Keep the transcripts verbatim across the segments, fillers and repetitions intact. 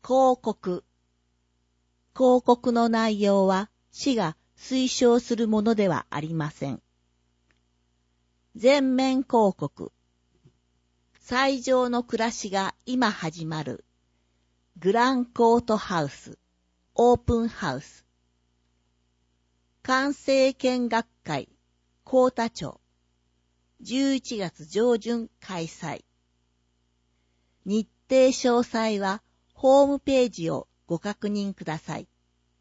広告。広告の内容は市が推奨するものではありません。全面広告。最上の暮らしが今始まる。グランコートハウス、オープンハウス。完成見学会、幸田町。じゅういちがつ上旬開催。日程詳細はホームページをご確認ください。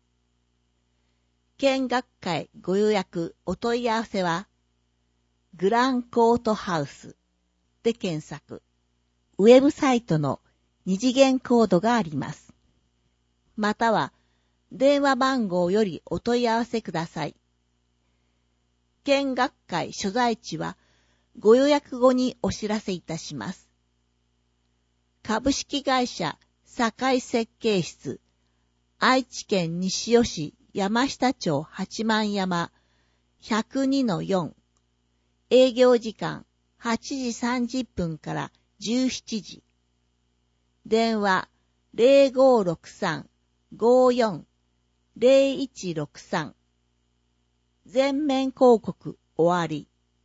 見学会ご予約お問い合わせは、グランコートハウスで検索。ウェブサイトの二次元コードがあります。または、電話番号よりお問い合わせください。見学会所在地は、ご予約後にお知らせいたします。株式会社堺設計室、愛知県西尾市山下町八幡山 ひゃくにのよん、営業時間はちじさんじゅっぷんからじゅうしちじ。電話 ゼロごろくさん ごよん ゼロいちろくさん。全面広告終わり。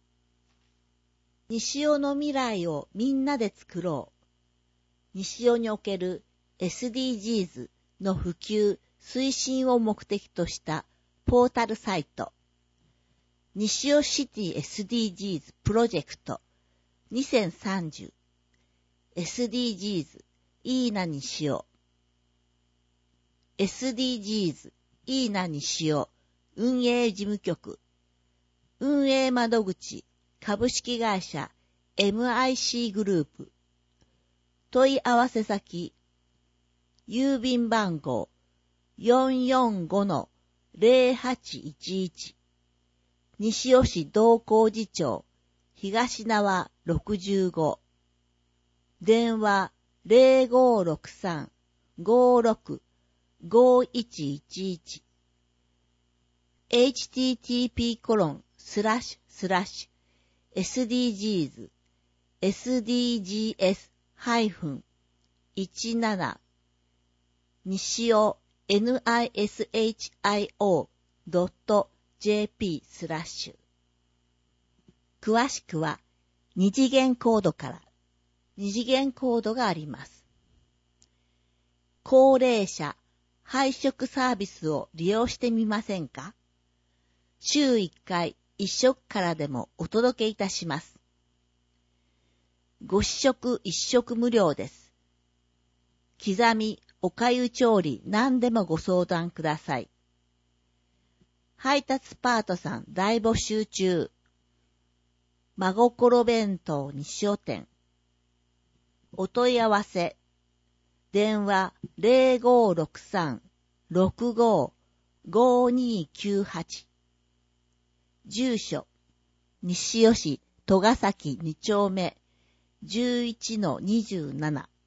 西尾の未来をみんなで作ろう。西尾における エスディージーズ の普及推進を目的としたポータルサイト。西尾シティ エスディージーズ プロジェクトにせんさんじゅう。エスディージーズ いいな西尾。エスディージーズ いいな西尾運営事務局。運営窓口株式会社 エムアイシー グループ。問い合わせ先、郵便番号 よんよんごのゼロはちいちいち。西尾市道光寺町東縄ろくじゅうご。電話 ゼロごろくさん ごろく ごいちいちいち。エイチティーティーピーコロンスラッシュスラッシュエスディージーズ エスディージーエスハイフンじゅうなな 西尾 ニシオ ドット ジェーピー スラッシュ。詳しくは二次元コードから。二次元コードがあります。高齢者配食サービスを利用してみませんか？週いっかい一食からでもお届けいたします。ご試食一食無料です。刻み、おかゆ調理何でもご相談ください。配達パートさん大募集中。真心弁当西尾店。お問い合わせ。電話 ゼロごろくさん ろくご ごにきゅうはち。住所。西尾市戸ヶ崎に丁目 じゅういちのにじゅうなな。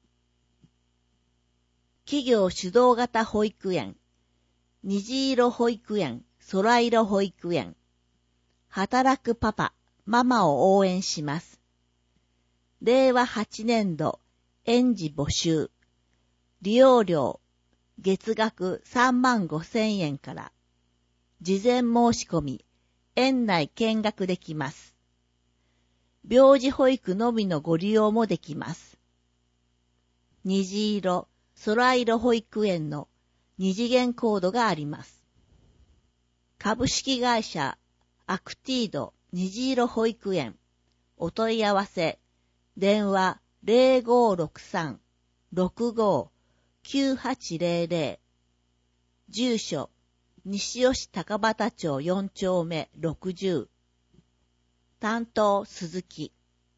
企業主導型保育園。虹色保育園、空色保育園。働くパパ、ママを応援します。れいわはちねんど、園児募集。利用料、月額さんまんごせんえんから。事前申し込み、園内見学できます。病児保育のみのご利用もできます。虹色、空色保育園の二次元コードがあります。株式会社アクティード虹色保育園。お問い合わせ。電話 ゼロごろくさん ろくご きゅうはちゼロゼロ。住所。西尾市高畑町よん丁目ろくじゅう。担当鈴木。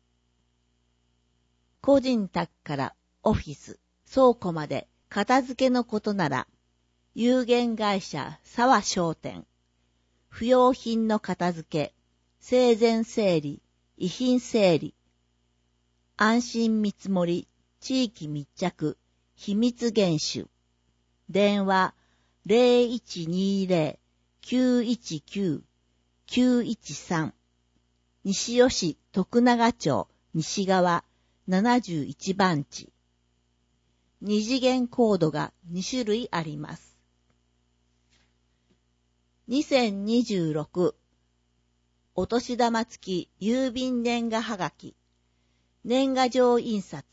個人宅からオフィス、倉庫まで片付けのことなら、有限会社沢商店。不要品の片付け、生前整理、遺品整理。安心見積もり、地域密着、秘密厳守。電話ゼロいちにゼロ きゅういちきゅう きゅういちさん。西尾市徳永町西側ななじゅういちばんち。 二次元コードがに種類あります。にせんにじゅうろくお年玉付き郵便年賀はがき年賀状印刷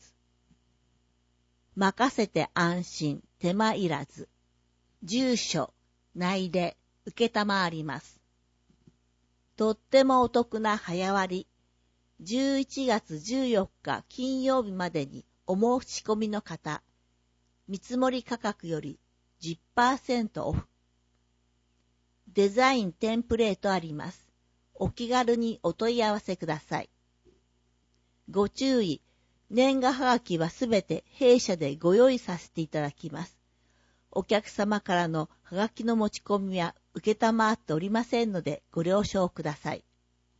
任せて安心手間いらず住所内で受けたまわります。とってもお得な早割じゅういちがつじゅうよっか金曜日までにお申し込みの方見積もり価格より じゅっパーセント オフデザインテンプレートあります。お気軽にお問い合わせください。ご注意、年賀はがきはすべて弊社でご用意させていただきます。お客様からのはがきの持ち込みは受けたまわっておりませんのでご了承ください。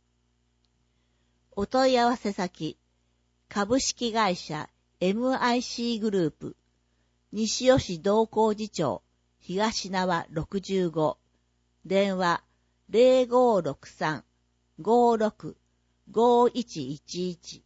お問い合わせ先、株式会社 エムアイシー グループ、西尾市道光寺町、東縄ろくじゅうご、電話 ゼロごーろくさん ごーろく ごーいちいちいち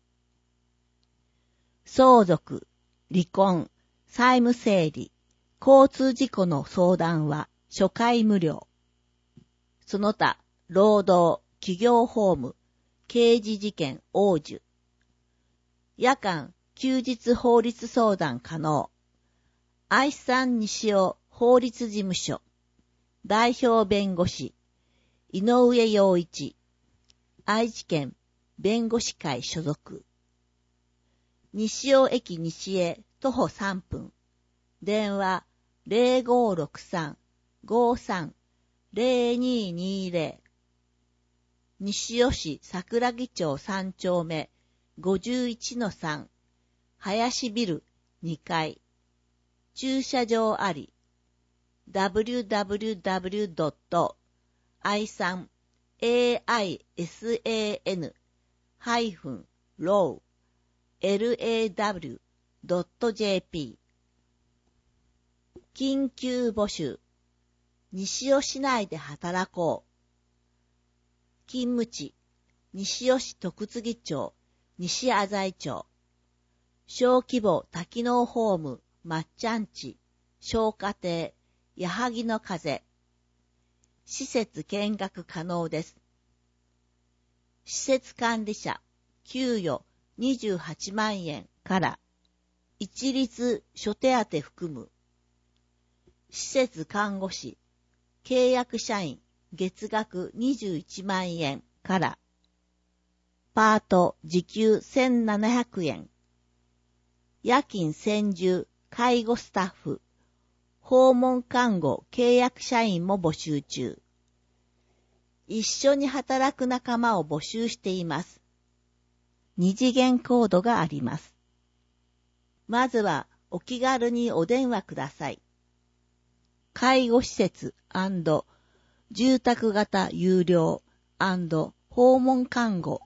相続、離婚、債務整理、交通事故の相談は初回無料。その他、労働、企業法務、刑事事件応受。夜間、休日法律相談可能。愛産西尾法律事務所。代表弁護士、井上陽一。愛知県弁護士会所属。西尾駅西へ徒歩さんぷん。電話ゼロごーろくさん ごーさん ゼロにーにーゼロ。西尾市桜木町さん丁目 ごじゅういちのさん 林ビルにかい駐車場あり ダブリューダブリューダブリュードットアイサン エーアイエスエーエヌ ハイフン ロー エルエーダブリュー ドット ジェーピー 緊急募集西尾市内で働こう勤務地、西尾市徳次町、西浅井町。小規模多機能ホーム、まっちゃんち、小家庭、矢作の風。施設見学可能です。施設管理者、給与にじゅうはちまんえんから、一律諸手当含む。施設看護師、契約社員、月額にじゅういちまんえんから、パート時給せんななひゃくえん、夜勤専従介護スタッフ、訪問看護契約社員も募集中。一緒に働く仲間を募集しています。二次元コードがあります。まずはお気軽にお電話ください。介護施設&住宅型有料&訪問看護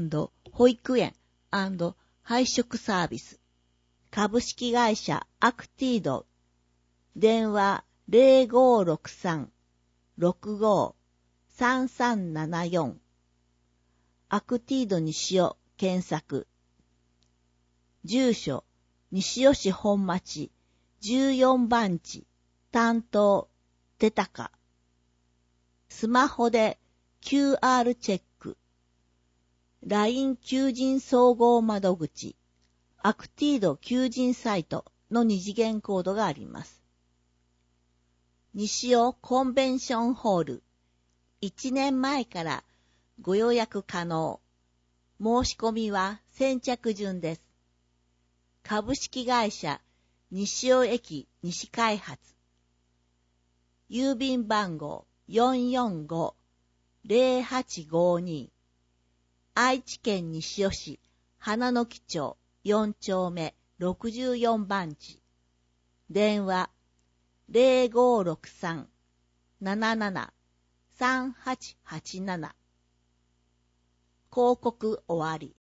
&保育園&配食サービス株式会社アクティード電話 ゼロごーろくさん ろくごー さんさんななよん アクティード西尾検索住所西尾市本町じゅうよんばん地担当手高スマホで キューアール チェック ライン 求人総合窓口アクティード求人サイトの二次元コードがあります。西尾コンベンションホールいちねんまえからご予約可能申し込みは先着順です。株式会社西尾駅西開発郵便番号 よんよんご ゼロはちごに 愛知県西尾市花の木町よん丁目ろくじゅうよんばん地電話 ゼロごーろくさん なななな さんはちはちなな 広告終わり